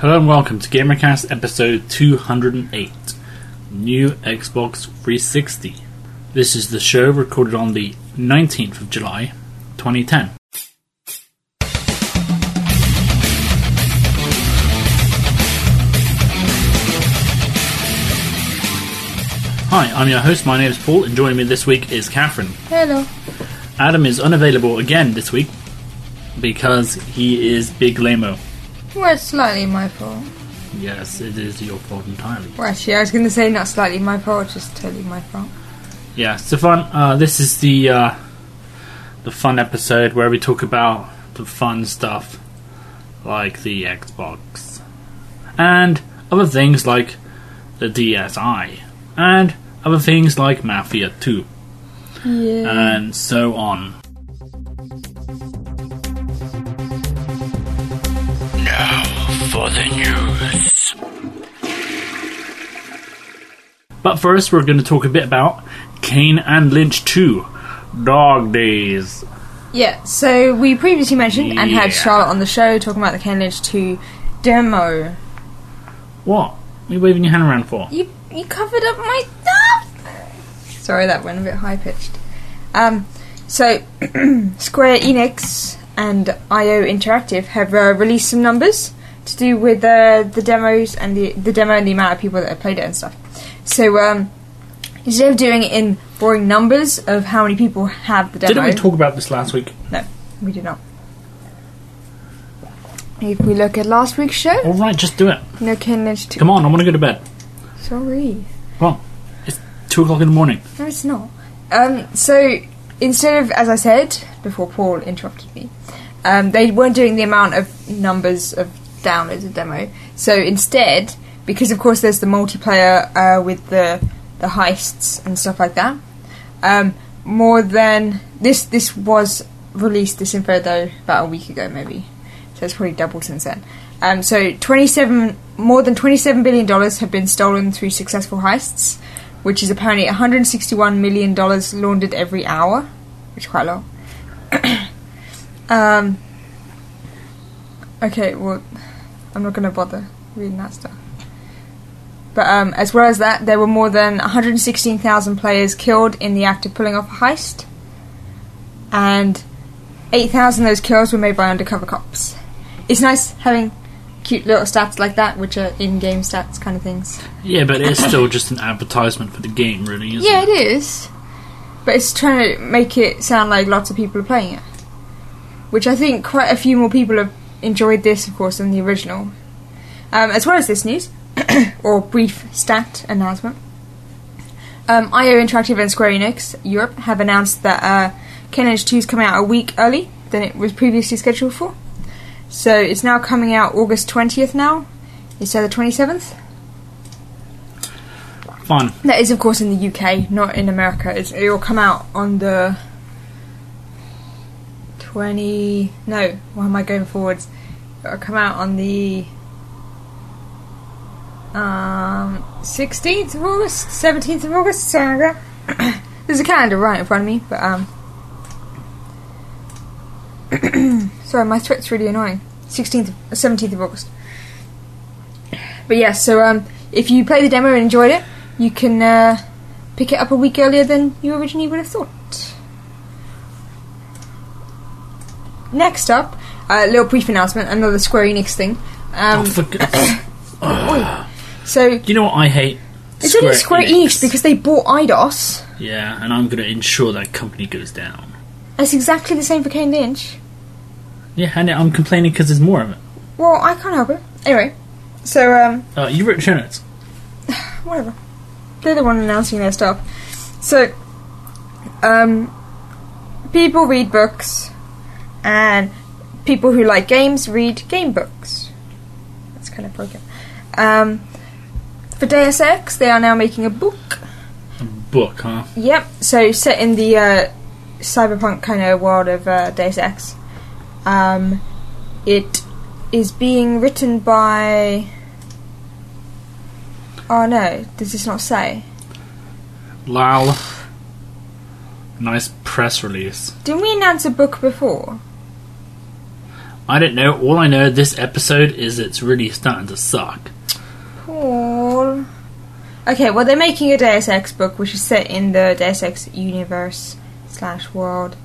Hello and welcome to GamerCast episode 208, New Xbox 360. This is the show recorded on the 19th of July, 2010. Hi, I'm your host, my name is Paul, and joining me this week is Catherine. Hello. Adam is unavailable again this week because he is big lame-o. Well, it's slightly my fault. Yes, it is your fault entirely. Well, actually, I was going to say not slightly my fault, just totally my fault. Yeah, so fun. This is the fun episode where we talk about the fun stuff like the Xbox and other things like the DSi and other things like Mafia 2 and so on. Now for the news. But first we're going to talk a bit about Kane and Lynch 2 Dog Days. Yeah, so we previously mentioned and had Charlotte on the show talking about the Kane Lynch 2 demo. What? What are you waving your hand around for? You covered up my stuff! Sorry, that went a bit high-pitched. So, Square Enix and IO Interactive have released some numbers to do with the demos and the demo and the amount of people that have played it and stuff. So, instead of doing it in boring numbers of how many people have the demo... Didn't we talk about this last week? No, we did not. If we look at last week's show... Alright, just do it. No, Kane Lynch 2. Come on, I want to go to bed. Sorry. Come on. It's 2 o'clock in the morning. No, it's not. So, instead of, as I said, before Paul interrupted me, they weren't doing the amount of numbers of downloads of demo. So instead, because of course there's the multiplayer with the heists and stuff like that, more than... This was released, this info though, about a week ago maybe. So it's probably doubled since then. So more than $27 billion have been stolen through successful heists, which is apparently $161 million laundered every hour, which is quite a lot. Okay, well, I'm not going to bother reading that stuff. But as well as that, there were more than 116,000 players killed in the act of pulling off a heist, and 8,000 of those kills were made by undercover cops. It's nice having cute little stats like that, which are in-game stats kind of things. Yeah, but it's still just an advertisement for the game, really, isn't it? Yeah, it is. But it's trying to make it sound like lots of people are playing it. Which I think quite a few more people have enjoyed this, of course, than the original. As well as this news, or brief stat announcement, IO Interactive and Square Enix Europe have announced that Kane Lynch 2 is coming out a week early than it was previously scheduled for. So it's now coming out August 20th now, instead of the 27th. Fun. That is, of course, in the UK, not in America. It will come out on the 20... No, why am I going forwards? It will come out on the 16th of August? 17th of August? Something like that. There's a calendar right in front of me, but... Sorry, my throat's really annoying. 17th of August. But yeah, so if you play the demo and enjoyed it, you can pick it up a week earlier than you originally would have thought. Next up, a little brief announcement, another Square Enix thing. So, you know what I hate? It's only Square Enix because they bought Eidos. Yeah, and I'm going to ensure that company goes down. It's exactly the same for Kane Lynch. Yeah, and I'm complaining because there's more of it. Well, I can't help it. Anyway, so, you wrote show notes. Whatever. They're the one announcing their stuff. So, people read books, and people who like games read game books. That's kind of broken. For Deus Ex, they are now making a book. A book, huh? Yep. So, set in the cyberpunk kind of world of Deus Ex. It is being written by... Oh no, does this not say? Lal. Nice press release. Didn't we announce a book before? I don't know. All I know this episode is it's really starting to suck. Paul. Okay, well, they're making a Deus Ex book, which is set in the Deus Ex universe / world.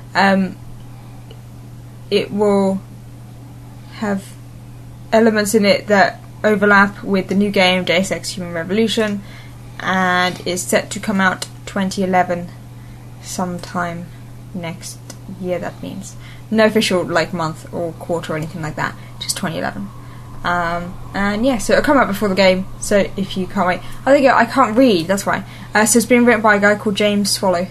It will have elements in it that overlap with the new game, Deus Ex Human Revolution, and is set to come out 2011 sometime next year. That means no official month or quarter or anything like that, just 2011. And yeah, so it'll come out before the game, so if you can't wait. I can't read, that's why. So it's been written by a guy called James Swallow.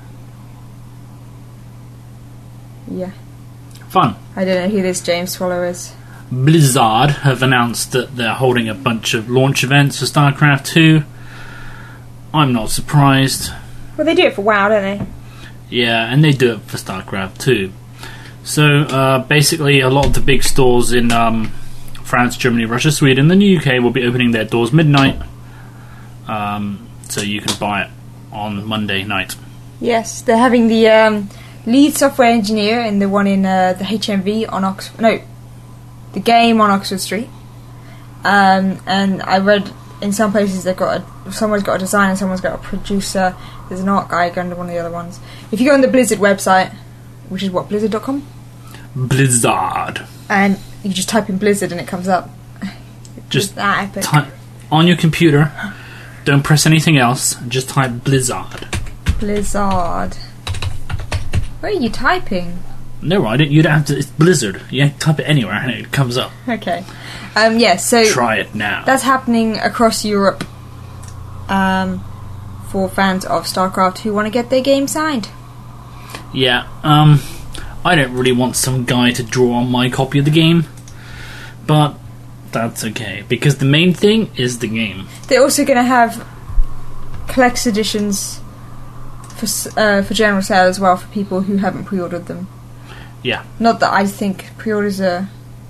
Yeah. Fun. I don't know who this James Swallow is. Blizzard have announced that they're holding a bunch of launch events for StarCraft 2. I'm not surprised. Well, they do it for WoW, don't they? Yeah, and they do it for StarCraft 2. So, basically, a lot of the big stores in France, Germany, Russia, Sweden, and the UK will be opening their doors midnight. So you can buy it on Monday night. Yes, they're having the lead software engineer in the one in the HMV on Oxford. No, the game on Oxford Street. And I read in some places someone's got a designer, someone's got a producer. There's an art guy under one of the other ones. If you go on the Blizzard website, which is what, blizzard.com? Blizzard. And you just type in Blizzard and it comes up. Just that epic. On your computer. Don't press anything else. Just type Blizzard. Blizzard. Where are you typing? No, I don't. You don't have to. It's Blizzard. You type it anywhere and it comes up. Okay. Yeah. So try it now. That's happening across Europe. For fans of StarCraft who want to get their game signed. Yeah. I don't really want some guy to draw on my copy of the game, but that's okay because the main thing is the game. They're also going to have collector's editions for general sale as well for people who haven't pre-ordered them. Yeah. Not that I think pre-orders are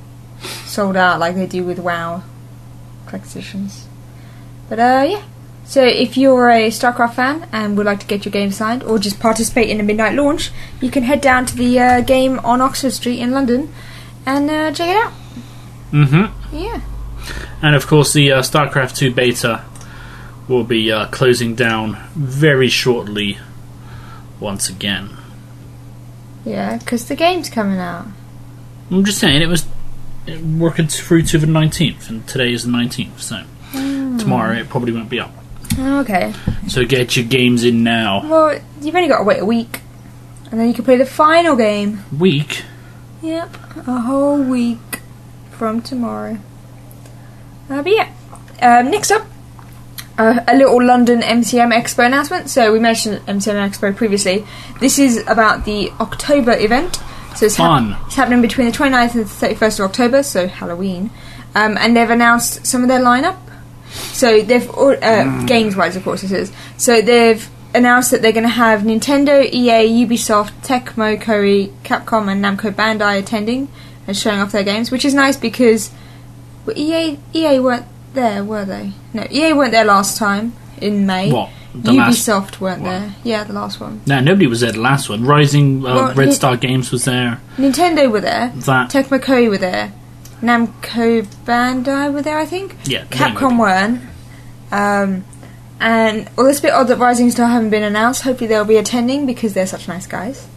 sold out like they do with WoW collector's editions. But yeah. So if you're a StarCraft fan and would like to get your game signed or just participate in a midnight launch, you can head down to the game on Oxford Street in London and check it out. Mm-hmm. Yeah. And of course the StarCraft 2 beta will be closing down very shortly once again. Yeah, because the game's coming out. I'm just saying, it was working through to the 19th, and today is the 19th, so tomorrow it probably won't be up. Okay. So get your games in now. Well, you've only got to wait a week, and then you can play the final game. Week? Yep, a whole week from tomorrow. But yeah, next up, a little London MCM Expo announcement. So we mentioned MCM Expo previously. This is about the October event. So it's fun. It's happening between the 29th and the 31st of October, so Halloween. And they've announced some of their lineup. So they've games-wise, of course, this is. So they've announced that they're going to have Nintendo, EA, Ubisoft, Tecmo, Koei, Capcom, and Namco Bandai attending and showing off their games, which is nice because EA weren't there, were they? No, EA weren't there last time in May. What? Ubisoft weren't there. Yeah, the last one. No, nobody was there the last one. Rising Red Star Games was there. Nintendo were there. Tecmo Koei were there. Namco Bandai were there, I think. Yeah. Capcom weren't. And well, it's a bit odd that Rising Star haven't been announced. Hopefully they'll be attending because they're such nice guys.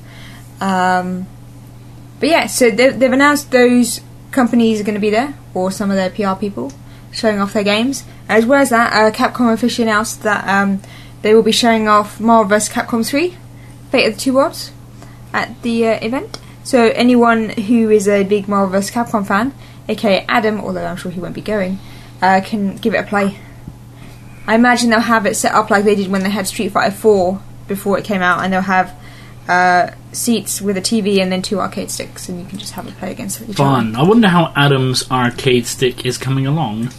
But yeah, so they've announced those companies are going to be there, or some of their PR people, showing off their games. As well as that, Capcom officially announced that they will be showing off Marvel vs. Capcom 3, Fate of the Two Worlds, at the event. So anyone who is a big Marvel vs. Capcom fan, aka Adam, although I'm sure he won't be going, can give it a play. I imagine they'll have it set up like they did when they had Street Fighter 4 before it came out, and they'll have seats with a TV and then 2 arcade sticks, and you can just have a play against each other. Fun. I wonder how Adam's arcade stick is coming along.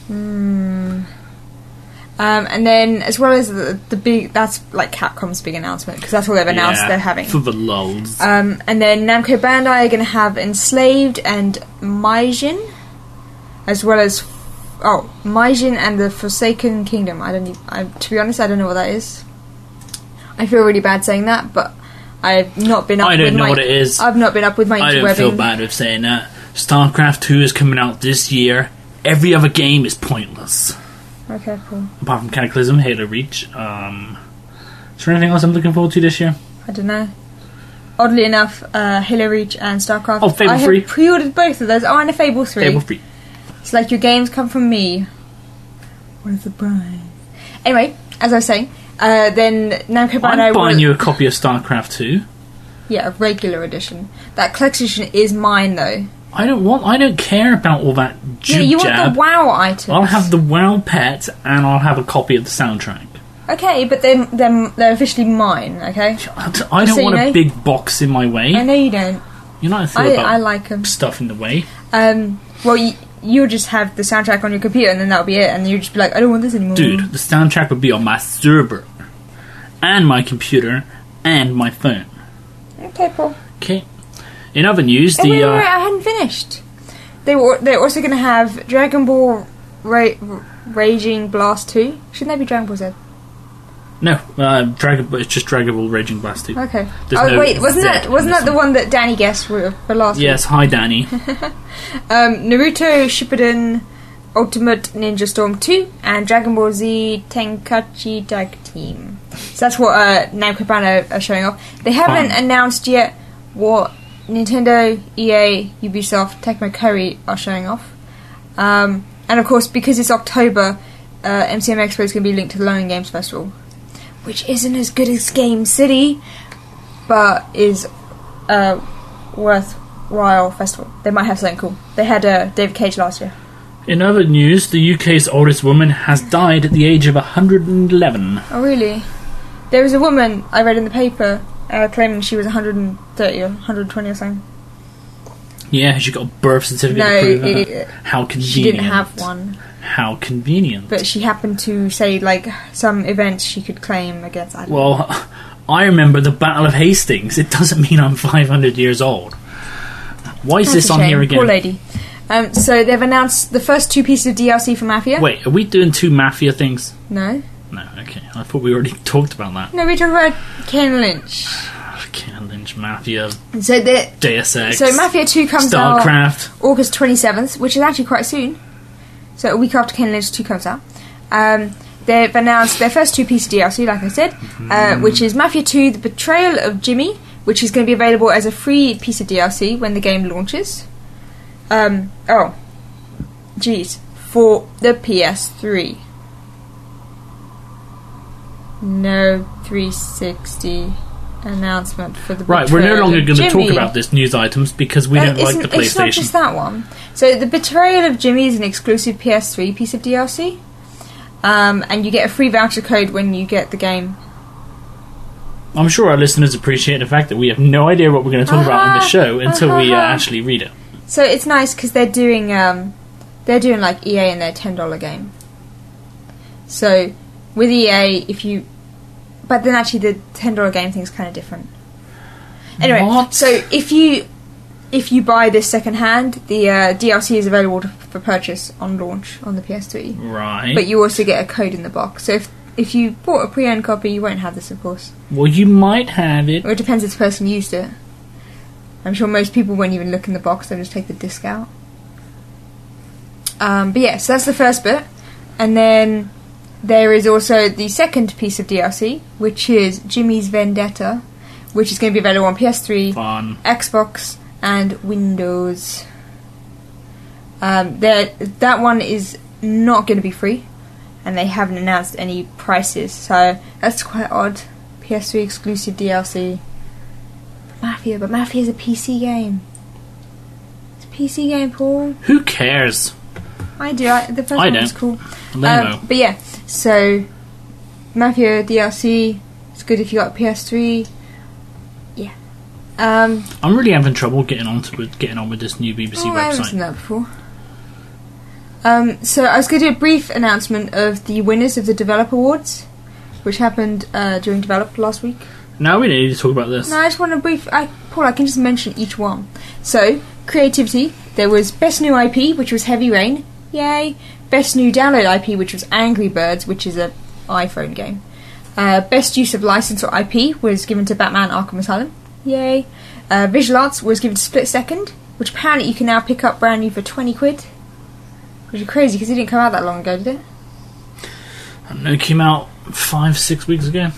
And then, as well as the big, that's like Capcom's big announcement, because that's all they've announced they're having. For the lulz. And then Namco Bandai are going to have Enslaved and Maijin, as well as Maijin and the Forsaken Kingdom. To be honest, I don't know what that is. I feel really bad saying that, but I've not been up. I don't know what it is. I've not been up with my interwebbing. I don't feel bad with saying that. StarCraft 2 is coming out this year. Every other game is pointless. Okay, cool. Apart from Cataclysm, Halo Reach. Is there anything else I'm looking forward to this year? I don't know. Oddly enough, Halo Reach and StarCraft. Oh, Fable I 3. have pre-ordered both of those. Oh, and a Fable 3. Fable 3. It's like your games come from me. What a surprise. Anyway, as I was saying, then Namco Bandai... I'm buying you a copy of StarCraft 2. Yeah, a regular edition. That collector's edition is mine, though. I don't care about all that jib Yeah, you want jab. the WoW items. I'll have the WoW pet, and I'll have a copy of the soundtrack. Okay, but then they're officially mine, okay? I don't So, want you a know- big box in my way. I know you don't. You're not a thing about I like them. stuff in the way. Well, you'll just have the soundtrack on your computer and then that'll be it, and you'll just be like, I don't want this anymore. Dude, the soundtrack would be on my server, and my computer, and my phone. Okay, Paul. Okay. In other news, Oh, wait, I hadn't finished. They're also going to have Dragon Ball Raging Blast 2. Shouldn't that be Dragon Ball Z? No, it's just Dragon Ball Raging Blast 2. Okay. There's no wait, wasn't Z in that this the one that Danny guessed for last week? Yes, hi Danny. Naruto Shippuden Ultimate Ninja Storm 2 and Dragon Ball Z Tenkaichi Tag Team. So that's what Namco Bandai are showing off. They haven't announced yet what Nintendo, EA, Ubisoft, Tecmo Koei are showing off. And of course, because it's October, MCM Expo is going to be linked to the London Games Festival, which isn't as good as Game City, but is a worthwhile festival. They might have something cool. They had David Cage last year. In other news, the UK's oldest woman has died at the age of 111. Oh, really? There was a woman I read in the paper claiming she was 130 or 120 or something. Yeah, she got a birth certificate to prove that. How convenient. She didn't have one. How convenient. But she happened to say, like, some events she could claim against. I don't know. Well, I remember the Battle of Hastings. It doesn't mean I'm 500 years old. Why is That's this a on shame. here again? Poor lady. So they've announced the first 2 pieces of DLC for Mafia. Wait, are we doing 2 Mafia things? No. No, okay. I thought we already talked about that. No, we're talking about Ken Lynch. Ken Lynch, Mafia, So Deus Ex, So Mafia 2 comes out StarCraft. August 27th, which is actually quite soon. So a week after Ken Lynch 2 comes out. They've announced their first 2 pieces of DLC, like I said, which is Mafia 2, The Betrayal of Jimmy, which is going to be available as a free piece of DLC when the game launches. For the PS3. No 360 announcement for the Right, we're no Betrayal longer of going to Jimmy. talk about this news items because we don't like the PlayStation. It's not just that one. So the Betrayal of Jimmy is an exclusive PS3 piece of DLC, and you get a free voucher code when you get the game. I'm sure our listeners appreciate the fact that we have no idea what we're going to talk about in the show until we actually read it. So it's nice because they're doing like EA and their $10 game. So with EA, but then actually the $10 game thing's kind of different. Anyway, What? so if you buy this second hand, the DLC is available for purchase on launch on the PS3. Right. But you also get a code in the box. So if you bought a pre-owned copy, you won't have this, of course. Well, you might have it. Or it depends if the person used it. I'm sure most people won't even look in the box, they'll just take the disc out. But yeah, so that's the first bit. And then there is also the second piece of DLC, which is Jimmy's Vendetta, which is going to be available on PS3, Fun. Xbox, and Windows. That one is not going to be free, and they haven't announced any prices, so that's quite odd. PS3 exclusive DLC. Mafia, but Mafia is a PC game. It's a PC game, Paul. Who cares? I do. The first I one don't. was cool. Lame-o. But yeah, so Mafia DLC. It's good if you got a PS3. Yeah. I'm really having trouble getting on with this new BBC I haven't seen website. that before. So I was going to do a brief announcement of the winners of the Develop Awards, which happened during Develop last week. No, we don't need to talk about this. No, I just want to Paul, I can just mention each one. So, creativity, there was Best New IP, which was Heavy Rain. Yay. Best New Download IP, which was Angry Birds, which is an iPhone game. Best Use of License or IP was given to Batman Arkham Asylum. Yay. Visual Arts was given to Split Second. which apparently you can now pick up brand new for 20 quid. Which is crazy because it didn't come out that long ago, did it? I don't know, it came out 5-6 weeks ago.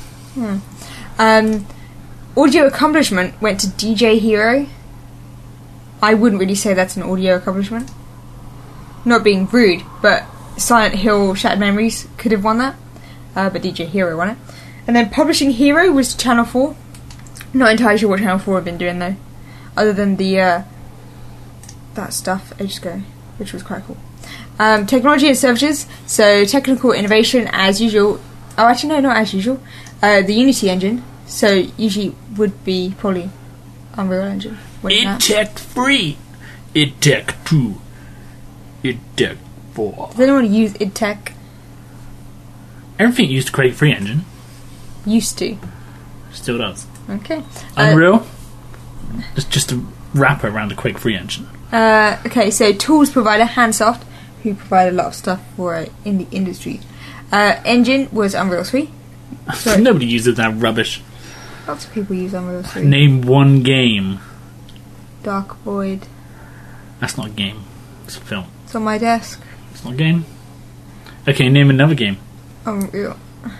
Audio accomplishment went to DJ Hero. I wouldn't really say that's an audio accomplishment. Not being rude, but Silent Hill Shattered Memories could have won that. But DJ Hero won it. And then Publishing Hero was Channel 4. Not entirely sure what Channel 4 have been doing though. Other than the that stuff ages ago, which was quite cool. Technology and services, so technical innovation as usual. Oh, actually no, not as usual. The Unity engine, so usually would be probably Unreal Engine. It Tech 3, It Tech 2, It Tech 4. Does anyone use id Tech? Everything used Quake 3 engine. Used to. Still does. Okay. Unreal, just a wrapper around the Quake 3 engine. Okay, so tools provider Handsoft, who provide a lot of stuff for in the industry. Engine was Unreal 3. Nobody uses that rubbish. Lots of people use Unreal 3. Name one game. Dark Void. That's not a game. It's a film. It's on my desk. It's not a game. Okay, name another game. Unreal.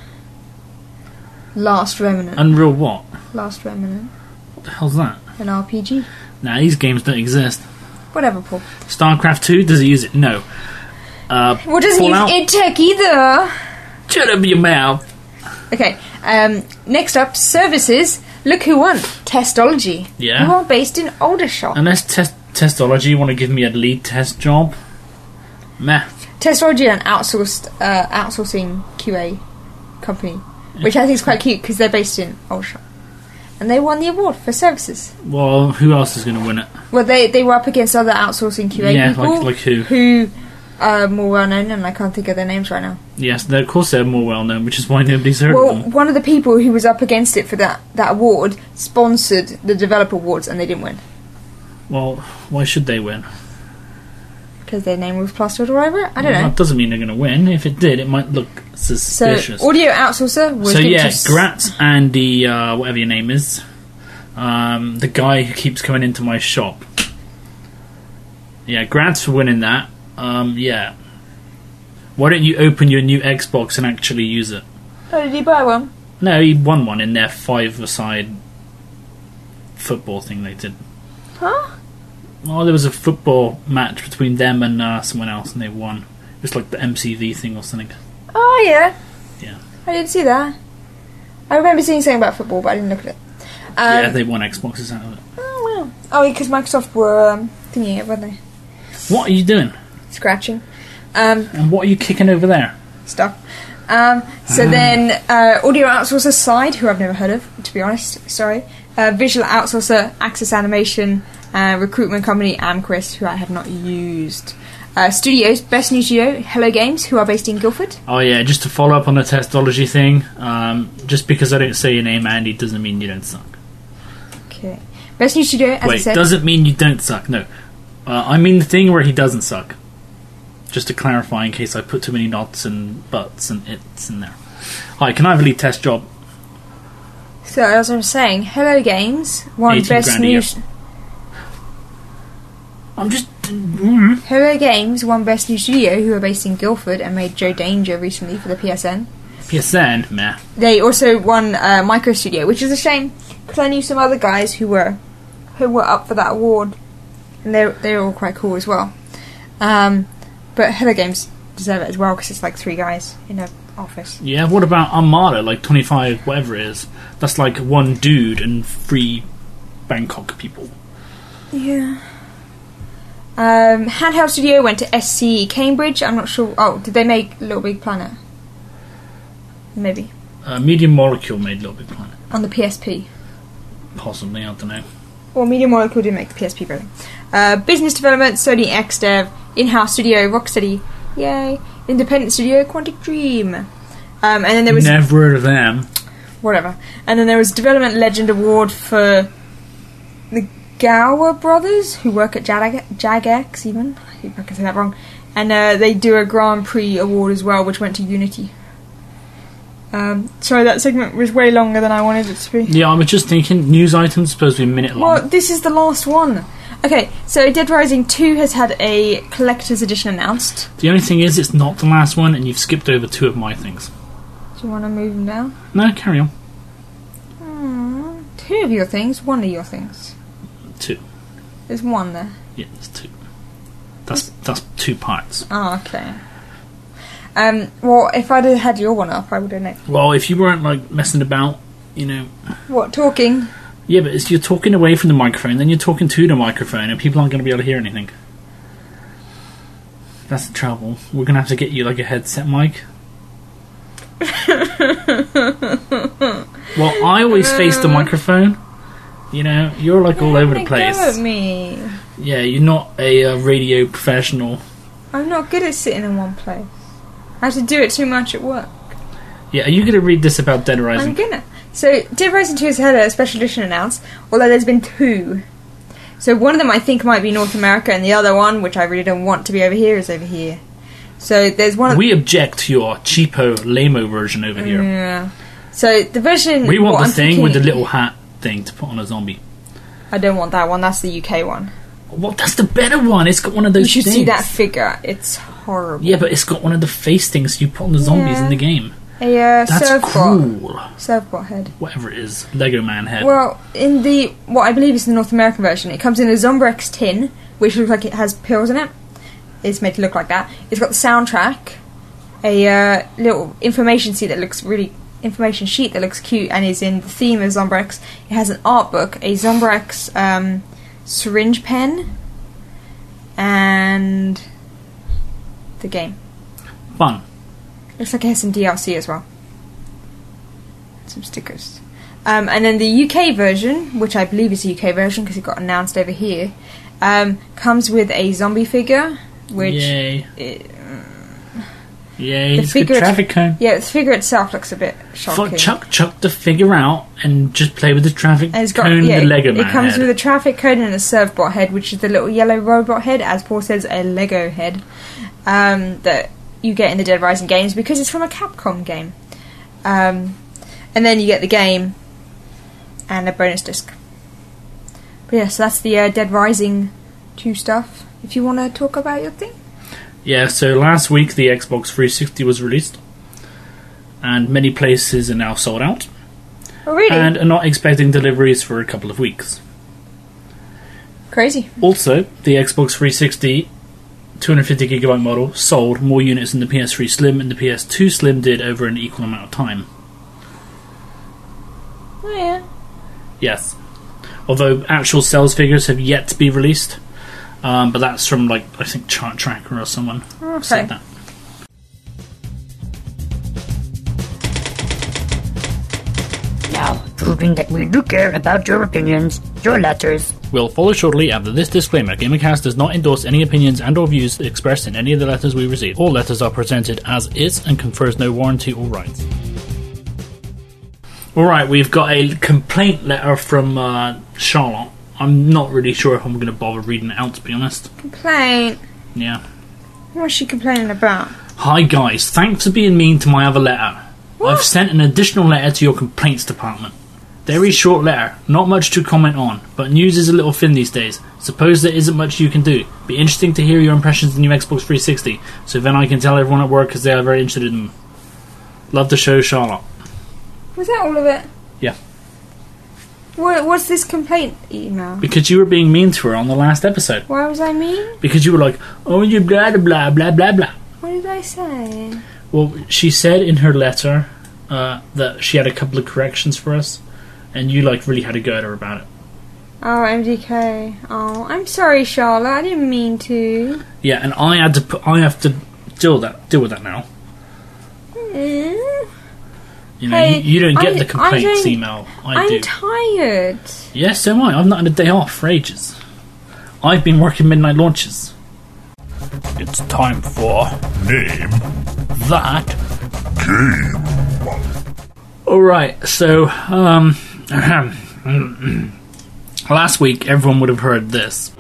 Last Remnant. Unreal what? Last Remnant. What the hell's that? An RPG. Nah, these games don't exist. Whatever, Paul. StarCraft 2, does it use it? No. Well, doesn't Fallout? use id Tech either. Shut up your mouth. Okay, next up, services. Look who won. Testology. Yeah. Who are based in Aldershot. Unless Testology want to give me a lead test job. Meh. Testology are an outsourcing QA company, which I think is quite cute because they're based in Aldershot. And they won the award for services. Well, who else is going to win it? Well, they were up against other outsourcing QA people. Like who? Who are more well known, and I can't think of their names right now. Yes, of course they're more well known, which is why nobody's heard of them. One of the people who was up against it for that award sponsored the developer awards, and they didn't win. Well, why should they win? Because their name was plastered all over it? I don't know. That doesn't mean they're going to win. If it did, it might look suspicious. So, audio outsourcer was... So yeah, Gratz and the, whatever your name is, the guy who keeps coming into my shop. Yeah, Gratz for winning that. Yeah. Why don't you open your new Xbox and actually use it? Oh, did he buy one? No, he won one in their 5-a-side football thing they did. Huh? Well, there was a football match between them and someone else, and they won. It was like the MCV thing or something. Oh, yeah. Yeah. I didn't see that. I remember seeing something about football, but I didn't look at it. Yeah, they won Xboxes out of it. Oh, wow. Oh, because Microsoft were thinking it, weren't they? What are you doing? Scratching. And what are you kicking over there? Stuff. So then, audio outsourcer Side, who I've never heard of, to be honest, sorry. Visual outsourcer Access Animation, recruitment company Amquist, who I have not used. Studios, best new studio, Hello Games, who are based in Guildford. Oh yeah, just to follow up on the Testology thing, just because I don't say your name, Andy, doesn't mean you don't suck. Okay. Best new studio, as I said... doesn't mean you don't suck, no. I mean the thing where he doesn't suck. Just to clarify in case I put too many nots and buts and its in there. Hi, can I have a lead test job? So, as I was saying, Hello Games won best new... I'm just... Hello Games won best new studio, who are based in Guildford and made Joe Danger recently for the PSN. PSN? Meh. They also won Micro Studio, which is a shame, because I knew some other guys who were up for that award. And they're all quite cool as well. But Hello Games deserve it as well because it's like 3 guys in an office. Yeah, what about Armada, like 25, whatever it is? That's like 1 dude and 3 Bangkok people. Yeah. Handheld Studio went to SC Cambridge. I'm not sure. Oh, did they make Little Big Planet? Maybe. Medium Molecule made Little Big Planet. On the PSP. Possibly, I don't know. Well, Medium Molecule did make the PSP version. Business development, Sony XDev, in-house studio, Rocksteady, yay, independent studio, Quantic Dream. And then there was... Never heard of them. Whatever. And then there was Development Legend Award for the Gower brothers, who work at Jagex, even. I think I can say that wrong. And they do a Grand Prix award as well, which went to Unity. Sorry, that segment was way longer than I wanted it to be. Yeah, I was just thinking, news items supposed to be a minute long. Well, this is the last one. Okay, so Dead Rising 2 has had a collector's edition announced. The only thing is, it's not the last one, and you've skipped over 2 of my things. Do you want to move them down? No, carry on. 2 of your things, 1 of your things. 2. There's 1 there. Yeah, there's 2. That's 2 parts. Oh, okay. Well, if I'd have had your one up, I would have next. Well, if you weren't, like, messing about, you know... What, talking? Yeah, but you're talking away from the microphone, then you're talking to the microphone, and people aren't going to be able to hear anything. That's the trouble. We're going to have to get you, like, a headset mic. Well, I always face the microphone. You know, you're, like, all over the place. Go at me. Yeah, you're not a radio professional. I'm not good at sitting in one place. I have to do it too much at work. Yeah, are you going to read this about Dead Rising? I'm gonna. So, Dead Rising 2 has had a special edition announced, although there's been 2. So one of them I think might be North America, and the other one, which I really don't want to be over here, is over here. So there's one. We object to your cheapo, lame-o version over here. Yeah. So the version. We want the thing with the little hat thing to put on a zombie. I don't want that one. That's the UK one. Well, that's the better one. It's got one of those. You should things. see that figure. It's horrible. Yeah, but it's got one of the face things you put on the zombies in the game. A that's surfbot. cool. Surfbot head. Whatever it is, Lego Man head. Well, in the what I believe is the North American version, it comes in a Zombrex tin, which looks like it has pills in it. It's made to look like that. It's got the soundtrack, a little information sheet that looks cute, and is in the theme of Zombrex. It has an art book, a Zombrex syringe pen, and the game. Fun. Looks like it has some DLC as well. Some stickers. And then the UK version, which I believe is the UK version because it got announced over here, comes with a zombie figure, which... Yay. Yay, it's a traffic cone. Yeah, the figure itself looks a bit shocking. Chuck the figure out and just play with the traffic cone and the Lego Man It comes head. with a traffic cone and a surfbot head, which is the little yellow robot head, as Paul says, a Lego head, that you get in the Dead Rising games because it's from a Capcom game. And then you get the game and a bonus disc. But yeah, so that's the Dead Rising 2 stuff. If you want to talk about your thing. Yeah, so last week the Xbox 360 was released, and many places are now sold out. Oh, really? And are not expecting deliveries for a couple of weeks. Crazy. Also, the Xbox 360 250GB model sold more units than the PS3 Slim and the PS2 Slim did over an equal amount of time. Oh, yeah. Yes. Although actual sales figures have yet to be released. But that's from, like, I think Chart Tracker or someone said that. Now, proving that we do care about your opinions, your letters. Will follow shortly after this disclaimer. GamerCast does not endorse any opinions and or views expressed in any of the letters we receive. All letters are presented as is and confers no warranty or rights. Alright, we've got a complaint letter from Charlotte. I'm not really sure if I'm going to bother reading it out, to be honest. Complaint. Yeah. What's she complaining about? Hi guys, thanks for being mean to my other letter. What? I've sent an additional letter to your complaints department. Very short letter, not much to comment on, but news is a little thin these days. Suppose there isn't much you can do. Be interesting to hear your impressions of the new Xbox 360, so then I can tell everyone at work because they are very interested in them. Love the show, Charlotte. Was that all of it? Yeah. What's this complaint email? Because you were being mean to her on the last episode. Why was I mean? Because you were like, oh, you blah blah blah blah blah. What did I say? Well, she said in her letter that she had a couple of corrections for us, and you like really had to go at her about it. Oh, MDK. Oh, I'm sorry, Charlotte. I didn't mean to. Yeah, and I have to deal with that now. You know, Hey, you don't get I the complaints don't- email. I do. I'm tired. Yes, so am I. I've not had a day off for ages. I've been working midnight launches. It's time for Name that. Game. Alright, so, last week everyone would have heard this.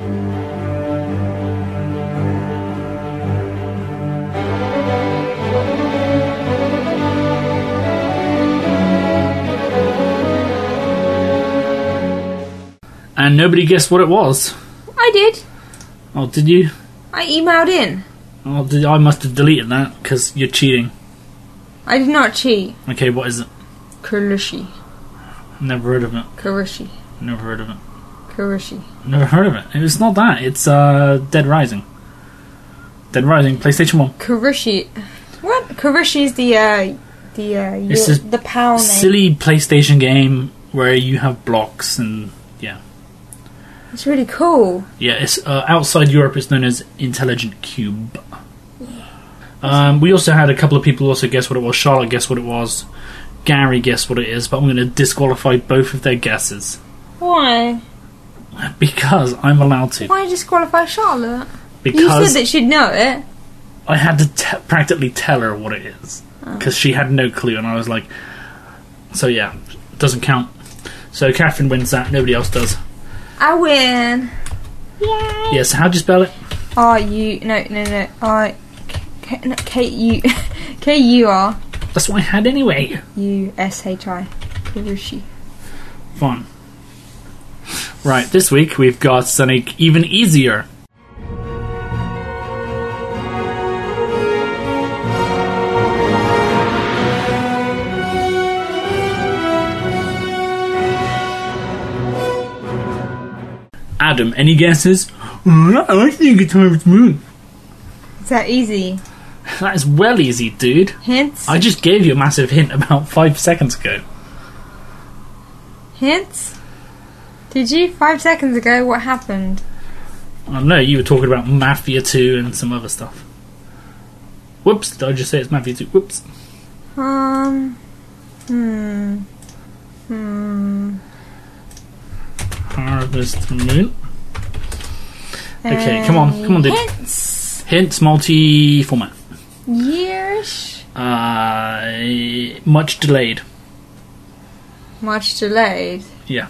And nobody guessed what it was. I did. Oh, did you? I emailed in. Oh, I must have deleted that because you're cheating. I did not cheat. Okay, what is it? Kurushi. Never heard of it. Kurushi. Never heard of it. Kurushi. Never heard of it. It's not that. It's Dead Rising. Dead Rising, PlayStation 1. Kurushi. What? Kurushi is the PAL name. Silly PlayStation game where you have blocks and yeah. It's really cool. Yeah, it's outside Europe. It's known as Intelligent Cube. We also had a couple of people also guess what it was. Charlotte guessed what it was. Gary guessed what it is, but I'm going to disqualify both of their guesses Why? because I'm allowed to. Why disqualify Charlotte? You Because said that she'd know it. I had to practically tell her what it is because she had no clue, and I was like, so yeah, doesn't count. So Catherine wins that. Nobody else does. I win. Yay. Yeah. So how'd you spell it? K-U-R That's what I had anyway. U-S-H-I. Kurushi. Fun. Right, this week we've got something even easier. Adam, any guesses? I think it's Harvest Moon. Is that easy? That is well easy, dude. Hints? I just gave you a massive hint about 5 seconds ago. Hints? Did you? 5 seconds ago, what happened? I don't know, you were talking about Mafia 2 and some other stuff. Whoops, did I just say it's Mafia 2? Whoops. Harvest Moon. Okay, come on, dude. Hints, multi-format. Years? Much delayed. Much delayed. Yeah.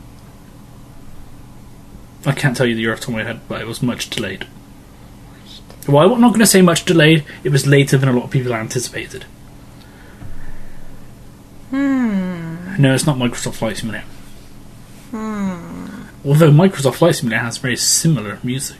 I can't tell you the year off the top of my head, but it was much delayed. Well, I'm not going to say much delayed. It was later than a lot of people anticipated. No, it's not Microsoft Flight Simulator. Although Microsoft Flight Simulator has very similar music.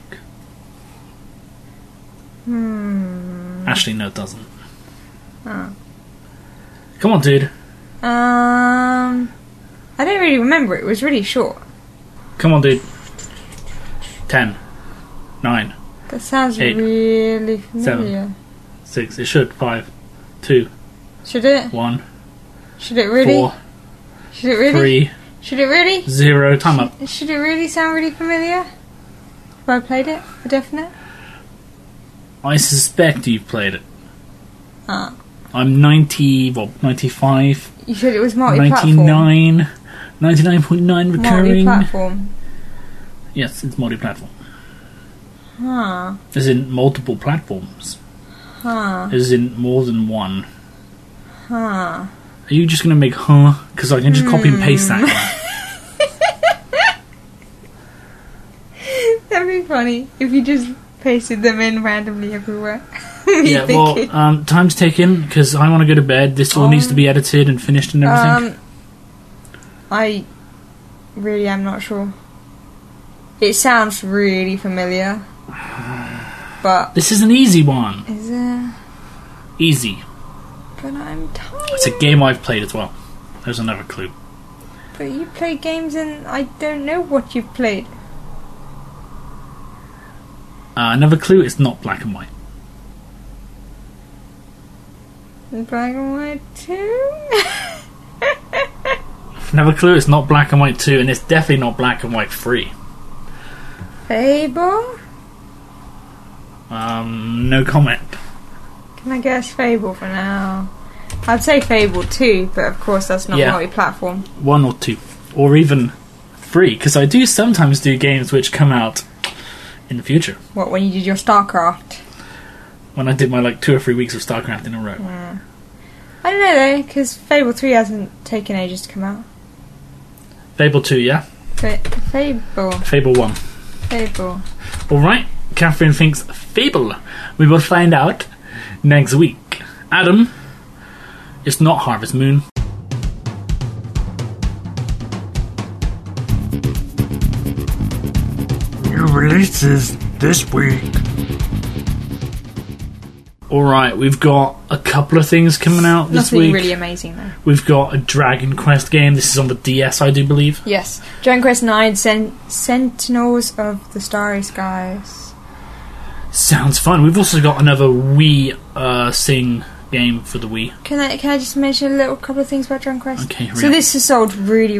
Actually, no, it doesn't. Come on, dude. I don't really remember. It was really short. Come on, dude. 10, 9, That sounds 8, really familiar. 6. It should. 5, 2, Should it? 1, Should it really? 4, Should it really? 3, Should it really? 0. Time up. Should it really sound really familiar? Have I played it for definite? I suspect you've played it. Ah. I'm 95, You said it was multi-platform. 99.9 recurring. Multi-platform. Yes, it's multi-platform. Huh. As in multiple platforms. Huh. As in more than one. Huh. Are you just going to make huh? Because I can just copy and paste that one. That'd be funny if you just pasted them in randomly everywhere. Yeah, well, time's ticking because I want to go to bed. This all needs to be edited and finished and everything. I really am not sure. It sounds really familiar. But This is an easy one. is it? Easy. But I'm tired. It's a game I've played as well. There's another clue. But you play games and I don't know what you've played. Another clue, it's not black and white. Black and white too? Another clue, it's not black and white 2, and it's definitely not black and white 3. Fable? No comment. Can I guess Fable for now? I'd say Fable 2, but of course that's not Yeah. multi-platform. 1 or 2. Or even 3, because I do sometimes do games which come out in the future. What, when you did your StarCraft? When I did my 2 or 3 weeks of StarCraft in a row. I don't know though, because Fable 3 hasn't taken ages to come out. Fable 2, yeah? Fable. Fable 1. Fable. Alright, Catherine thinks Fable. We will find out next week. Adam, it's not Harvest Moon. You believe releases this week. Alright, we've got a couple of things coming out this Nothing week. really amazing though. We've got a Dragon Quest game. This is on the DS, I do believe. Yes. Dragon Quest 9 Sentinels of the Starry Skies. Sounds fun. We've also got another Wii Sing game for the Wii. Can I just mention a little couple of things about Dragon Quest? Okay, hurry So up. this has sold really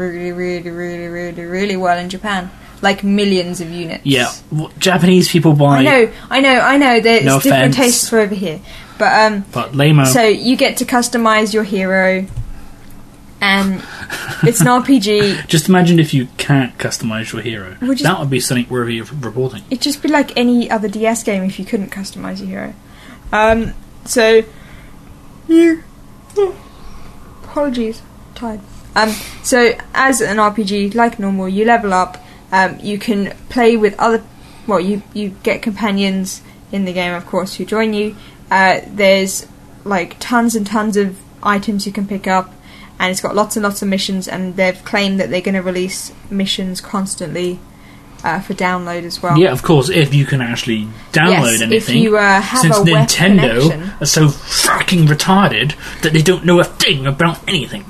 well in Japan. Like millions of units. Yeah, Japanese people buy... I know. There's No different offense. tastes for over here. But lame-o. so you get to customize your hero, and it's an RPG. Just imagine if you can't customize your hero. Would you- That would be something worthy of reporting. It'd just be like any other DS game if you couldn't customize your hero. So you... apologies, tired. So as an RPG, like normal, you level up. You can play with other... Well, you get companions in the game, of course, who join you. There's like tons and tons of items you can pick up, and it's got lots and lots of missions, and they've claimed that they're going to release missions constantly for download as well. Yeah, of course, if you can actually download Yes, anything. if you have since a web Nintendo connection. are so fucking retarded that they don't know a thing about anything.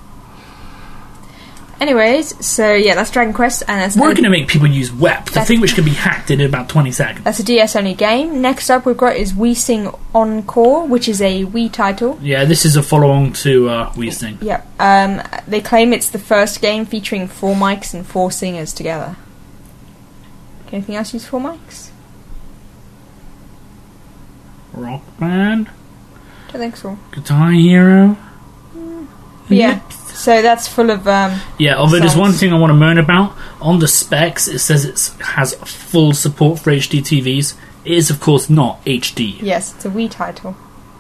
Anyways, so yeah, that's Dragon Quest, and We're going to make people use web, the thing which can be hacked in about 20 seconds. that's a DS only game. Next up, we've got is Wii Sing Encore, which is a Wii title. Yeah, this is a follow-on to Wii Sing. Yep. They claim it's the first game featuring 4 mics and 4 singers together. Anything else use 4 mics? Rock Band, Don't think so. Guitar Hero. But yeah. So that's full of Yeah, although there's songs. one thing I want to moan about. On the specs, it says it has full support for HD TVs. It is, of course, not HD. Yes, it's a Wii title.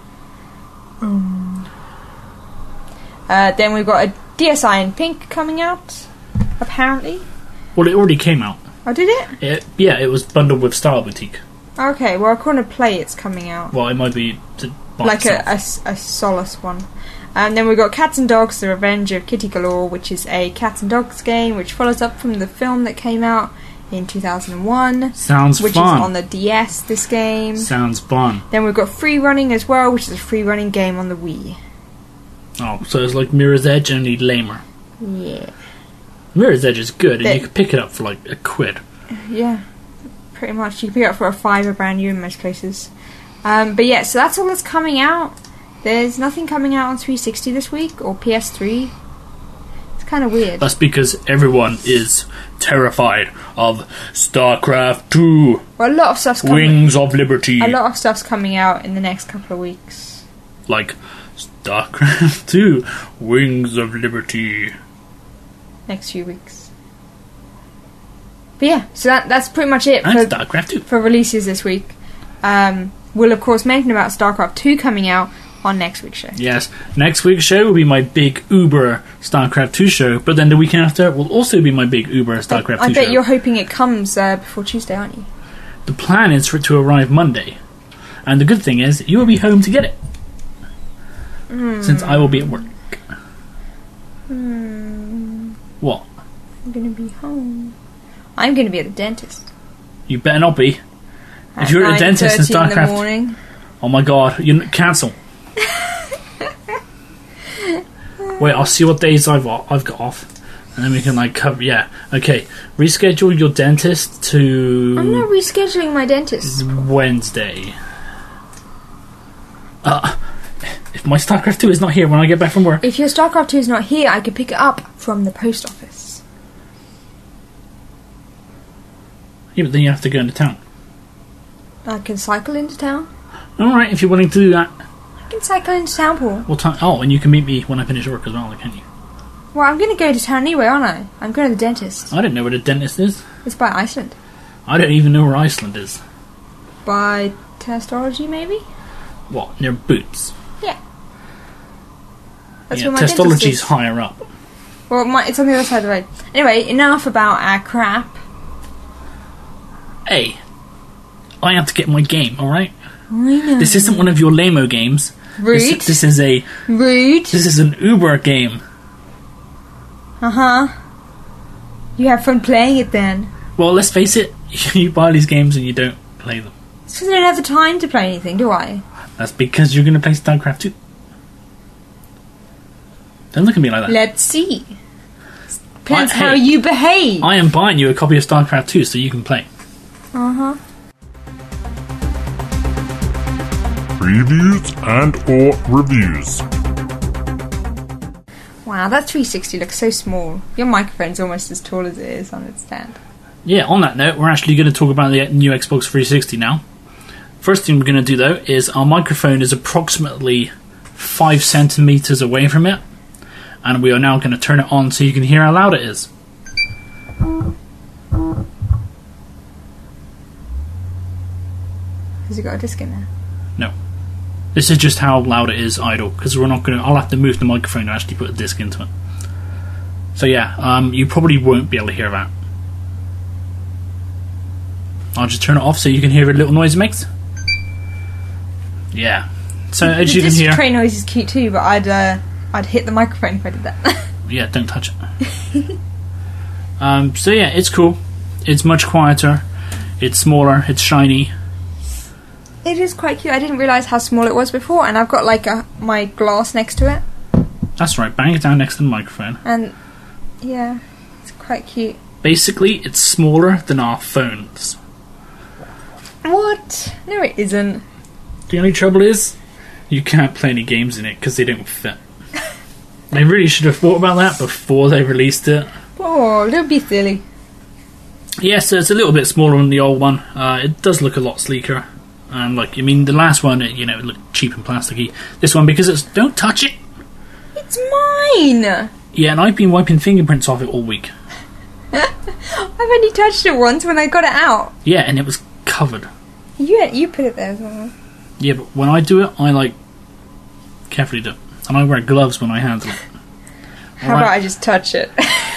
Then we've got a DSi in pink coming out, apparently. Well, it already came out. Oh, did it? It was bundled with Star Boutique. Okay, well, according to Play, it's coming out. Well, it might be to buy Like itself. a solace one. And then we've got Cats and Dogs, The Revenge of Kitty Galore, which is a Cats and Dogs game, which follows up from the film that came out in 2001. Sounds which fun. is on the DS, this game. Sounds fun. Then we've got Free Running as well, which is a free running game on the Wii. Oh, so it's like Mirror's Edge, only lamer. Yeah. Mirror's Edge is good, and They- you can pick it up for like £1. Yeah, pretty much. You can pick it up for a $5 brand new in most places. But yeah, so that's all that's coming out. There's nothing coming out on 360 this week, or PS3. It's kind of weird. That's because everyone is terrified of StarCraft 2, Well, a lot of stuff's coming. Wings of Liberty. A lot of stuff's coming out in the next couple of weeks. Like StarCraft 2, Wings of Liberty. Next few weeks. But yeah, so that's pretty much it And for, StarCraft 2. for releases this week. We'll of course mention about StarCraft 2 coming out on next week's show. Yes, next week's show will be my big Uber StarCraft 2 show, but then the weekend after will also be my big Uber StarCraft 2 I bet show. you're hoping it comes before Tuesday, aren't you? The plan is for it to arrive Monday, and the good thing is you will be home to get it, since I will be at work. What? I'm gonna be home. I'm gonna be at the dentist. You better not be. If At you're at the dentist in 9:30 in the StarCraft, morning. oh my god, you cancel. Wait, I'll see what days I've got off, and then we can like cover. Yeah, okay. Reschedule your dentist to I'm not rescheduling my dentist. Wednesday. If my StarCraft 2 is not here when I get back from work, If your StarCraft 2 is not here, I can pick it up from the post office. yeah, but then you have to go into town. I can cycle into town. All right, if you're willing to do that, I can cycle into town, Paul. what time? Oh, and you can meet me when I finish work as well, can't you? Well, I'm going to go to town anyway, aren't I? I'm going to the dentist. I don't know where the dentist is. It's by Iceland. I don't even know where Iceland is. By Testology, maybe? What, near Boots? Yeah. That's Yeah, where my dentist Testology's is. higher up. Well, it's on the other side of the road. Anyway, enough about our crap. Hey, I have to get my game, alright? I know. This isn't one of your lame-o games. Rude. This is Rude. This is an Uber game. Uh-huh. You have fun playing it then. Well, let's face it, You buy these games and you don't play them. It's because I don't have the time to play anything, do I? That's because you're going to play StarCraft 2. Don't look at me like that. Let's see. Depends Hey, how you behave. I am buying you a copy of StarCraft 2 so you can play. Uh-huh. Previews and or reviews. Wow, that 360 looks so small. Your microphone's almost as tall as it is on its stand. Yeah, on that note, we're actually going to talk about the new Xbox 360 now. First thing we're going to do, though, is our microphone is approximately 5 centimeters away from it. And we are now going to turn it on so you can hear how loud it is. Has it got a disc in there? No. This is just how loud it is idle, because we're not going to... I'll have to move the microphone to actually put a disc into it. So yeah, you probably won't be able to hear that. I'll just turn it off so you can hear a little noise it makes. Yeah. So as you can hear... The disc tray noise is cute too, but I'd hit the microphone if I did that. Yeah, don't touch it. So yeah, it's cool. It's much quieter. It's smaller. It's shiny. It is quite cute. I didn't realise how small it was before, and I've got like my glass next to it. That's right. Bang it down next to the microphone. And yeah, it's quite cute. Basically, it's smaller than our phones. What? No, it isn't. The only trouble is, you can't play any games in it because they don't fit. They really should have thought about that before they released it. Oh, don't be silly. Yeah, so it's a little bit smaller than the old one. It does look a lot sleeker. And like, I mean, the last one, it looked cheap and plasticky. This one, because it's... Don't touch it! It's mine! Yeah, and I've been wiping fingerprints off it all week. I've only touched it once when I got it out. Yeah, and it was covered. You put it there as well. Yeah, but when I do it, I, like, carefully do it. And I wear gloves when I handle it. How about I just touch it?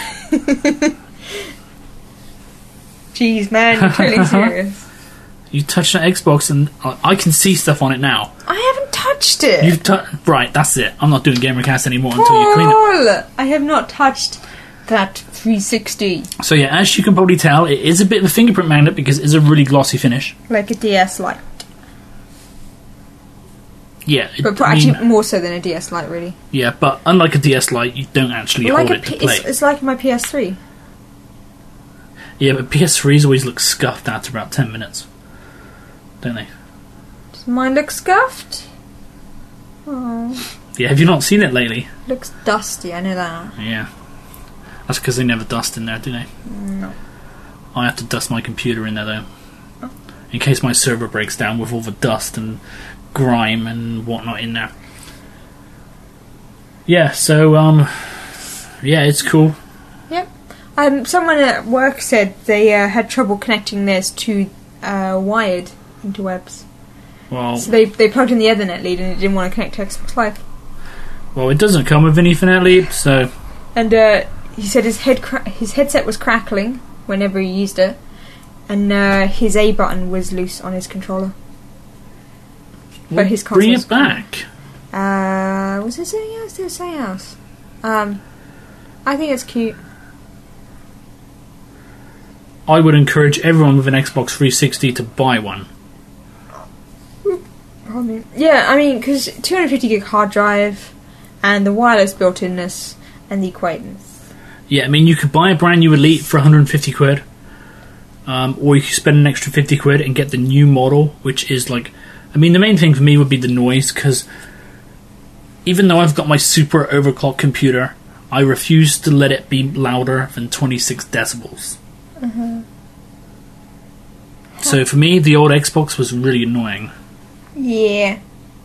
Jeez, man, you're totally serious. You touch that Xbox and I can see stuff on it now. I haven't touched it. Right, that's it. I'm not doing Gamercast anymore until you clean it. I have not touched that 360. So yeah, as you can probably tell, it is a bit of a fingerprint magnet because it's a really glossy finish. Like a DS Lite. Yeah. But actually more so than a DS Lite, really. Yeah, but unlike a DS Lite, you don't actually hold it to play. It's like my PS3. Yeah, but PS3s always look scuffed after about 10 minutes. Don't they? Does mine look scuffed? Oh. Yeah, have you not seen it lately? Looks dusty, I know that. Yeah. That's because they never dust in there, do they? No. I have to dust my computer in there, though. Oh. In case my server breaks down with all the dust and grime and whatnot in there. Yeah, so, yeah, it's cool. Yep. Someone at work said they had trouble connecting theirs to wired interwebs. Well, so they plugged in the Ethernet lead and it didn't want to connect to Xbox Live. Well, it doesn't come with an Ethernet lead, so... And he said his headset was crackling whenever he used it, and his A button was loose on his controller. But his console. Bring it back. Was there something else? There was something else. I think it's cute. I would encourage everyone with an Xbox 360 to buy one. Yeah, I mean, because 250 gig hard drive, and the wireless built-inness, and the acquaintance. Yeah, I mean, you could buy a brand new Elite for 150 quid, or you could spend an extra 50 quid and get the new model, which is like... I mean, the main thing for me would be the noise, because even though I've got my super overclocked computer, I refuse to let it be louder than 26 decibels. Mm-hmm. So for me, the old Xbox was really annoying. Yeah.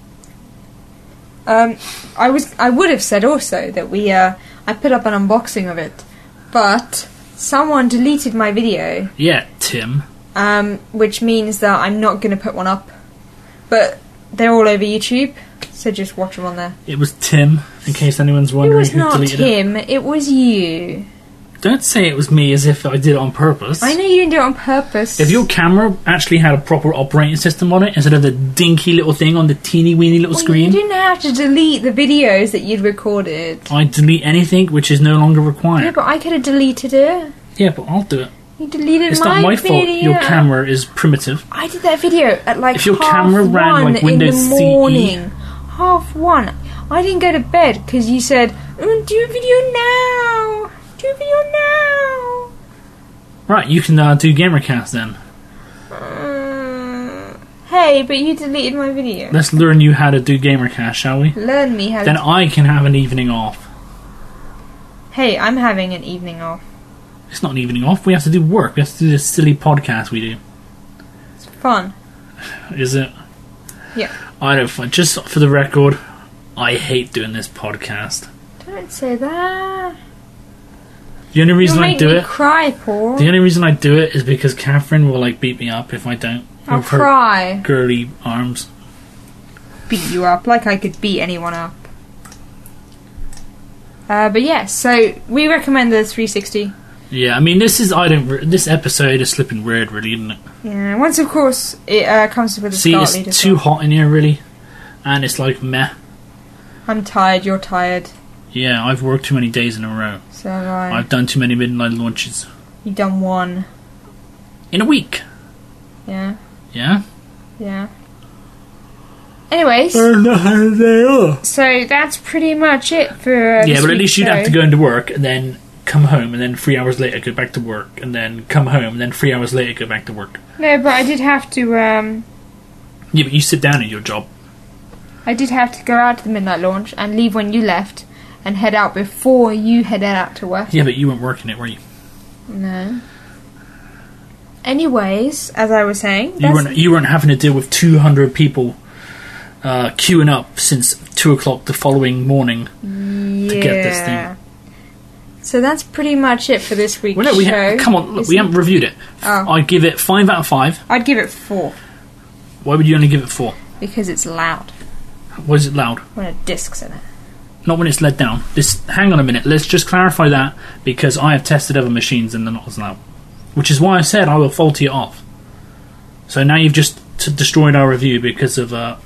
I would have said also that I put up an unboxing of it, but someone deleted my video. Yeah, Tim. Which means that I'm not going to put one up. But they're all over YouTube, so just watch them on there. It was Tim, in case anyone's wondering who deleted it. It was not Tim, it was you. Don't say it was me as if I did it on purpose. I know you didn't do it on purpose. If your camera actually had a proper operating system on it, instead of the dinky little thing on the teeny weeny little screen... You didn't have to delete the videos that you'd recorded. I delete anything which is no longer required. Yeah, but I could have deleted it. Yeah, but I'll do it. You deleted It's my not my video. fault your camera is primitive. I did that video at like If your half camera ran one like Windows in the CE. morning. Half one. I didn't go to bed because you said, do a video now. Do a video now. Right, you can do Gamercast then. Hey, but you deleted my video. Let's learn you how to do Gamercast, shall we? Learn me how Then to... I can have an evening off. Hey, I'm having an evening off. It's not an evening off. We have to do work. We have to do this silly podcast we do. It's fun. Is it? Yeah. I don't find. Just for the record, I hate doing this podcast. Don't say that. The only reason You'll I make do me it. cry, Paul. The only reason I do it is because Catherine will like beat me up if I don't. I'll With her cry. girly arms. Beat you up like I could beat anyone up. But yeah, so we recommend the 360. Yeah, I mean this episode is slipping weird, really, isn't it? Yeah, once of course it comes with a See, start lead it's as too well. hot in here, really, and it's like meh. I'm tired, you're tired. Yeah, I've worked too many days in a row. So have I. I've done too many midnight launches You've done one. in a week. Yeah, Yeah. yeah. Anyways, so that's pretty much it for Yeah, this but at week's least you'd show. have to go into work and then come home and then 3 hours later go back to work and then come home and then 3 hours later go back to work. No, but I did have to, Yeah, but you sit down at your job. I did have to go out to the midnight launch and leave when you left and head out before you headed out to work. Yeah, but you weren't working it, were you? No. Anyways, as I was saying, You weren't having to deal with 200 people queuing up since 2 o'clock the following morning to get this thing. So that's pretty much it for this week's Well, no, show. come on, look, we haven't reviewed it. Oh. I'd give it 5 out of 5. I'd give it 4 Why would you only give it 4? because it's loud Why is it loud? when a disc's in it. Not when it's let down. Hang on a minute, let's just clarify that because I have tested other machines and they're not as loud. Which is why I said I will faulty it off. So now you've just destroyed our review because of a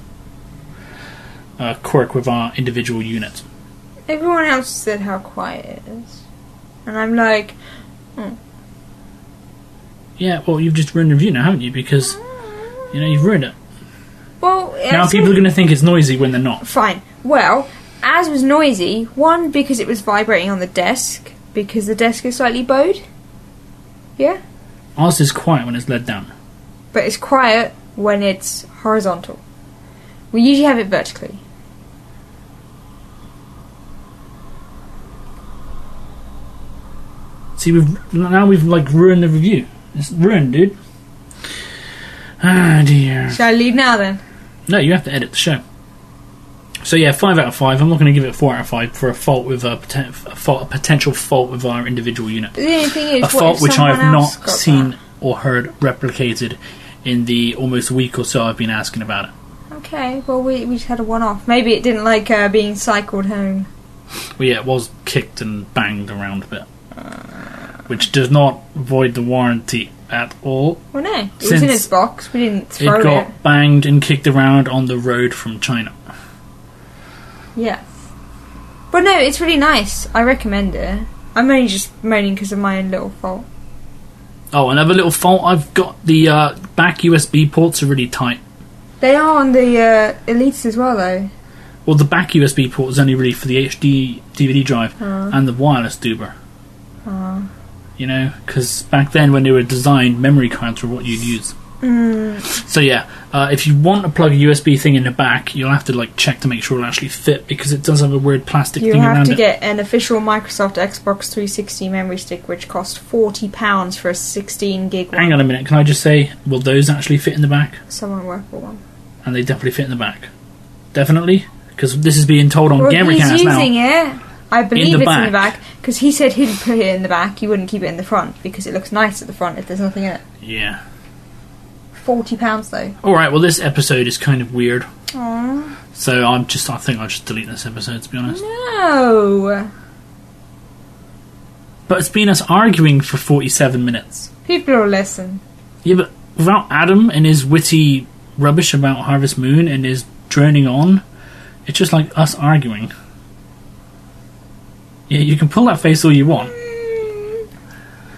quirk with our individual units. Everyone else said how quiet it is. And I'm like, Yeah, well, you've just ruined the review now, haven't you? Because, you've ruined it. well... Now people are going to think it's noisy when they're not. Fine. Well, as was noisy, one, because it was vibrating on the desk, because the desk is slightly bowed. Yeah? Ours is quiet when it's let down. But it's quiet when it's horizontal. We usually have it vertically. See, we've like ruined the review. It's ruined, dude. Ah, dear. Shall I leave now then? No, you have to edit the show. So yeah, 5 out of 5. I'm not going to give it 4 out of 5 for a fault with a potential fault with our individual unit. The only thing is, A what fault if which I have someone not else got seen that? or heard replicated in the almost week or so I've been asking about it. Okay, well we just had a one-off. Maybe it didn't like being cycled home. Well, yeah, it was kicked and banged around a bit, which does not void the warranty at all. Well, no, it was Since in its box. We didn't throw It got banged and kicked around on the road from China. Yeah. But no, it's really nice. I recommend it. I'm only just moaning because of my own little fault. Oh, another little fault. I've got the back USB ports are really tight. They are on the Elites as well, though. Well, the back USB port is only really for the HD DVD drive and the wireless duber. You know, because back then when they were designed, memory cards were what you'd use. So yeah, if you want to plug a USB thing in the back, you'll have to like check to make sure it'll actually fit because it does have a weird plastic You thing have around to it. get an official Microsoft Xbox 360 memory stick, which costs £40 for a 16 gig one. Hang on a minute, can I just say, will those actually fit in the back? Someone workable one. And they definitely fit in the back. Definitely? Because this is being told on Well, Gamercast he's now. using it. I believe In the it's in the back. back because he said he'd put it in the back. You wouldn't keep it in the front because it looks nice at the front if there's nothing in it. Yeah. £40 though. Alright, well this episode is kind of weird. Aww. So I think I'll just delete this episode, to be honest. No. But it's been us arguing for 47 minutes. People will listen. Yeah, but without Adam and his witty rubbish about Harvest Moon and his droning on, it's just like us arguing. Yeah, you can pull that face all you want.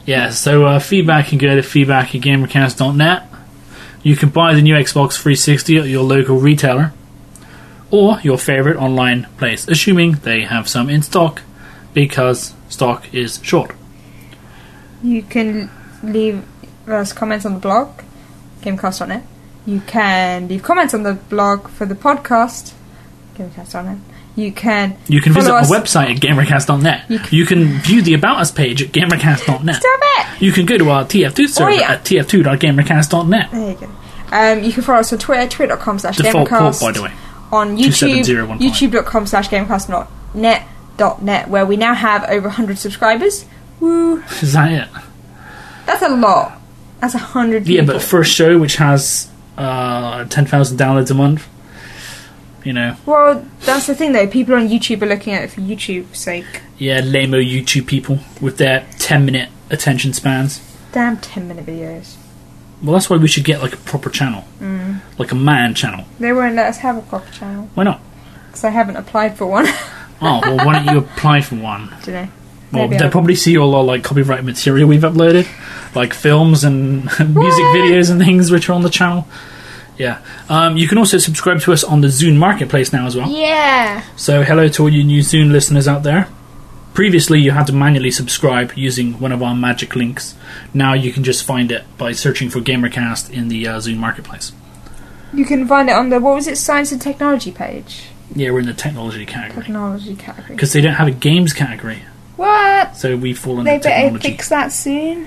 Yeah, so feedback can go to feedback@gamercast.net. You can buy the new Xbox 360 at your local retailer or your favourite online place, assuming they have some in stock, because stock is short. You can leave us comments on the blog, gamecast.net. You can leave comments on the blog for the podcast, gamecast.net. You can visit our website at gamercast.net. You can view the About Us page at gamercast.net. Stop it! You can go to our TF2 server at tf2.gamercast.net. There you go. You can follow us on Twitter, twitter.com/gamercast. Default port, by the way. On YouTube, 27015. youtube.com/gamecast.net, where we now have over 100 subscribers. Woo! Is that it? That's a lot. That's 100 people. Yeah, but for a show which has 10,000 downloads a month, you know. Well, that's the thing though. People on YouTube are looking at it for YouTube's sake. Yeah, lame-o YouTube people with their 10-minute attention spans. Damn 10-minute videos. Well, that's why we should get like a proper channel. Like a man channel. They won't let us have a proper channel. Why not? Because I haven't applied for one. Oh, well, why don't you apply for one? Don't know. Well, Maybe they'll probably see all our like copyright material we've uploaded, like films and music videos and things which are on the channel. Yeah. You can also subscribe to us on the Zune Marketplace now as well. Yeah. So hello to all you new Zune listeners out there. Previously you had to manually subscribe using one of our magic links. Now you can just find it by searching for Gamercast in the Zune Marketplace. You can find it on the, what was it, Science and Technology page? Yeah, we're in the technology category. Technology category. Because they don't have a games category. What? So we fall into They better technology. fix that soon.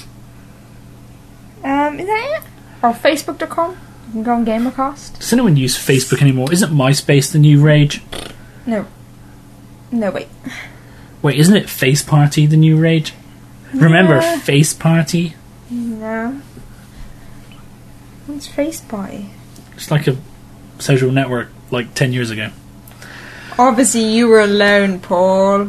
Is that it? Or Facebook.com? You can go on Gamercast. Does anyone use Facebook anymore? Isn't MySpace the new rage? No. No, wait. Wait, isn't it Face Party the new rage? Remember Face Party? No. What's Face Party? It's like a social network like 10 years ago. Obviously you were alone, Paul.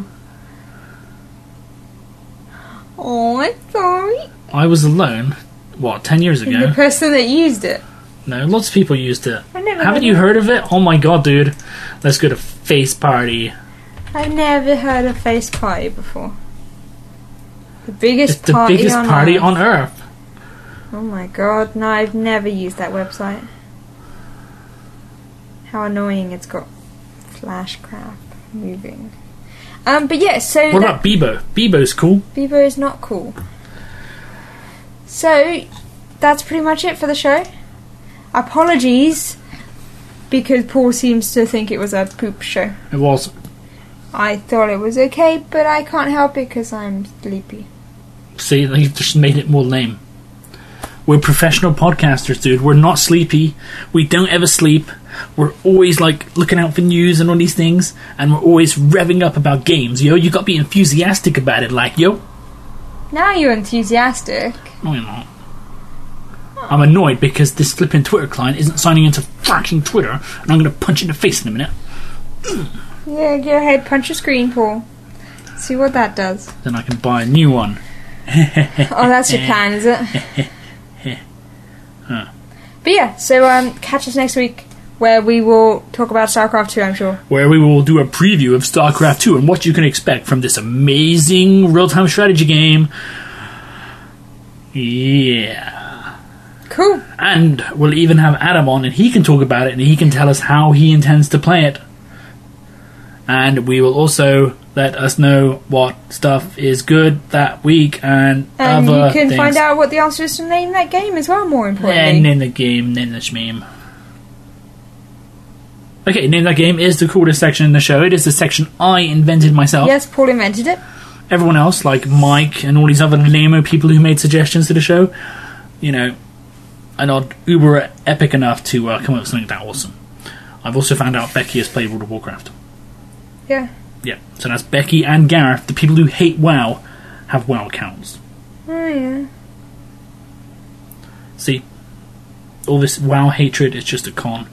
Oh, I'm sorry. I was alone, 10 years ago? The person that used it. No, lots of people used it. I never Haven't heard you of heard of it? Oh my god, dude. Let's go to Face Party. I've never heard of Face Party before. The biggest It's the party biggest on party Earth. on Earth. Oh my god, no, I've never used that website. How annoying, it's got Flashcraft moving. But yeah, so What about Bebo? Bebo's cool. Bebo is not cool. So, that's pretty much it for the show. Apologies, because Paul seems to think it was a poop show. It was. I thought it was okay, but I can't help it because I'm sleepy. See, you've just made it more lame. We're professional podcasters, dude. We're not sleepy. We don't ever sleep. We're always like looking out for news and all these things, and we're always revving up about games, yo. You gotta be enthusiastic about it, like, yo. Now you're enthusiastic. No, you're not. I'm annoyed because this flipping Twitter client isn't signing into fucking Twitter, and I'm gonna punch it in the face in a minute. Yeah, go ahead, punch your screen, Paul. See what that does. Then I can buy a new one. Oh, that's your plan, is it? Huh. But yeah, so catch us next week, where we will talk about StarCraft 2, I'm sure. Where we will do a preview of StarCraft 2 and what you can expect from this amazing real-time strategy game. Yeah. Cool. And we'll even have Adam on, and he can talk about it, and he can tell us how he intends to play it. And we will also let us know what stuff is good that week and And other you can things. find out what the answer is to name that game as well, more And importantly. in the game, then the shmeme. Okay, Name That Game is the coolest section in the show. It is the section I invented myself. Yes, Paul invented it. Everyone else, like Mike and all these other lame people who made suggestions to the show, you know, are not uber epic enough to come up with something that awesome. I've also found out Becky has played World of Warcraft. Yeah. Yeah, so that's Becky and Gareth. The people who hate WoW have WoW accounts. Oh, yeah. See? All this WoW hatred is just a con.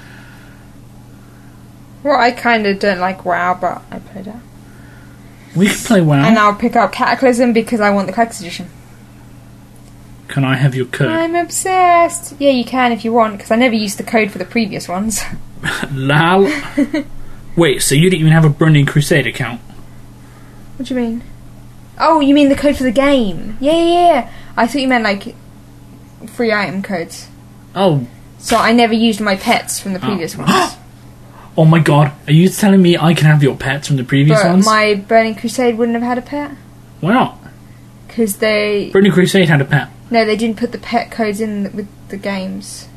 Well, I kind of don't like WoW, but I played it. We can play WoW. And I'll pick up Cataclysm because I want the collector's edition. Can I have your code? I'm obsessed. Yeah, you can if you want, because I never used the code for the previous ones. Lol. Wait, so you didn't even have a Burning Crusade account? What do you mean? Oh, you mean the code for the game? Yeah. I thought you meant like free item codes. Oh. So I never used my pets from the previous ones. Oh my god, are you telling me I can have your pets from the previous But ones? my Burning Crusade wouldn't have had a pet. Why not? Because they... Burning Crusade had a pet. No, they didn't put the pet codes in with the games.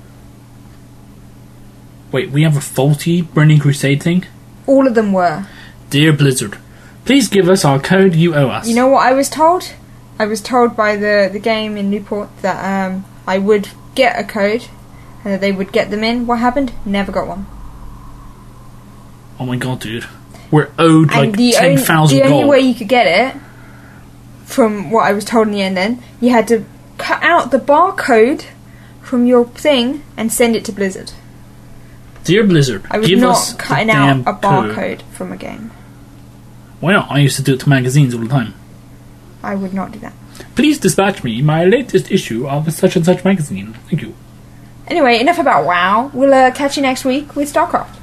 Wait, we have a faulty Burning Crusade thing? All of them were. Dear Blizzard, please give us our code you owe us. You know what I was told? I was told by the game in Newport that I would get a code and that they would get them in. What happened? Never got one. Oh my god, dude. We're owed like 10,000 gold. The only way you could get it, from what I was told in the end then, you had to cut out the barcode from your thing and send it to Blizzard. Dear Blizzard, I was give not us cutting the out damn a code. barcode from a game. Why not? I used to do it to magazines all the time. I would not do that. Please dispatch me my latest issue of such and such magazine. Thank you. Anyway, enough about WoW. We'll catch you next week with StarCraft.